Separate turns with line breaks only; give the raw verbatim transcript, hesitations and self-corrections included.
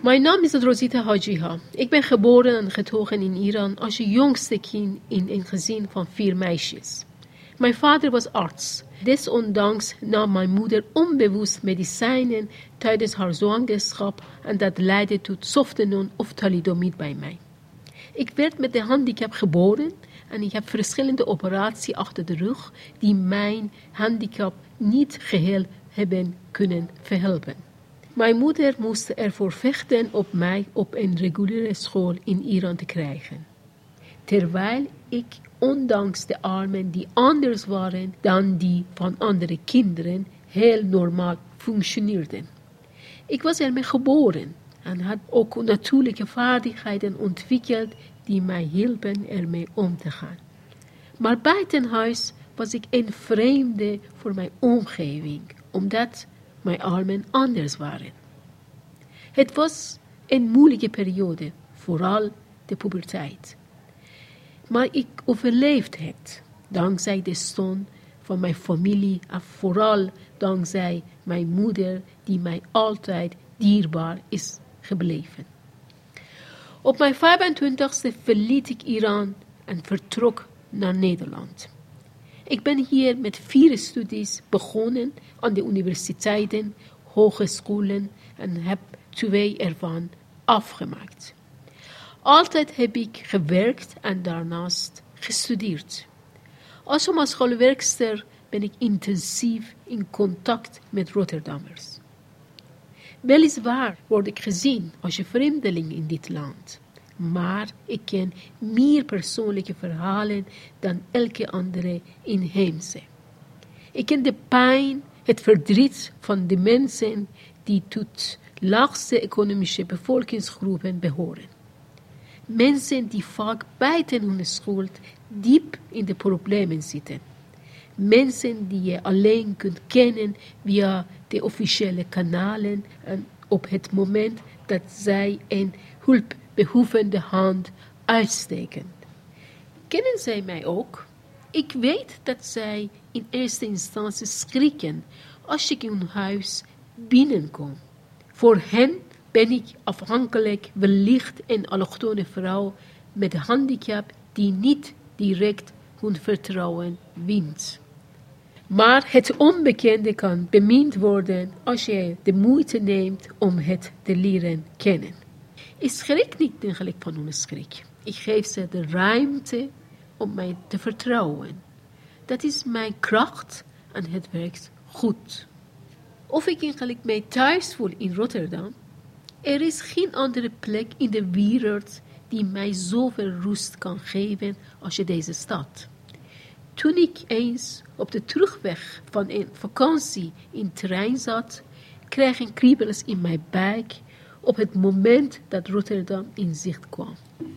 Mijn naam is Rosita Hajiha. Ik ben geboren en getogen in Iran als jongste kind in een gezin van vier meisjes. Mijn vader was arts. Desondanks nam mijn moeder onbewust medicijnen tijdens haar zwangerschap en dat leidde tot softenon of thalidomid bij mij. Ik werd met de handicap geboren en ik heb verschillende operaties achter de rug die mijn handicap niet geheel hebben kunnen verhelpen. Mijn moeder moest ervoor vechten om mij op een reguliere school in Iran te krijgen. Terwijl ik, ondanks de armen die anders waren dan die van andere kinderen, heel normaal functioneerden. Ik was ermee geboren en had ook natuurlijke vaardigheden ontwikkeld die mij hielpen ermee om te gaan. Maar buiten huis was ik een vreemde voor mijn omgeving, omdat mijn armen anders waren. Het was een moeilijke periode, vooral de puberteit. Maar ik overleefde het, dankzij de steun van mijn familie en vooral dankzij mijn moeder, die mij altijd dierbaar is gebleven. Op mijn vijfentwintigste verliet ik Iran en vertrok naar Nederland. Ik ben hier met vier studies begonnen aan de universiteiten, hogescholen en heb twee ervan afgemaakt. Altijd heb ik gewerkt en daarnaast gestudeerd. Als schoolwerkster ben ik intensief in contact met Rotterdammers. Weliswaar word ik gezien als een vreemdeling in dit land, maar ik ken meer persoonlijke verhalen dan elke andere inheemse. Ik ken de pijn, het verdriet van de mensen die tot laagste economische bevolkingsgroepen behoren. Mensen die vaak buiten hun schuld diep in de problemen zitten. Mensen die je alleen kunt kennen via de officiële kanalen en op het moment dat zij een hulpbehoevende hand uitsteken. Kennen zij mij ook? Ik weet dat zij in eerste instantie schrikken als ik in hun huis binnenkom. Voor hen ben ik afhankelijk wellicht een allochtone vrouw met handicap die niet direct hun vertrouwen wint. Maar het onbekende kan bemind worden als je de moeite neemt om het te leren kennen. Ik schrik niet eigenlijk van hun schrik. Ik geef ze de ruimte om mij te vertrouwen. Dat is mijn kracht en het werkt goed. Of ik eigenlijk mij thuis voel in Rotterdam? Er is geen andere plek in de wereld die mij zoveel rust kan geven als deze stad. Toen ik eens op de terugweg van een vakantie in trein zat, kreeg ik kriebels in mijn buik op het moment dat Rotterdam in zicht kwam.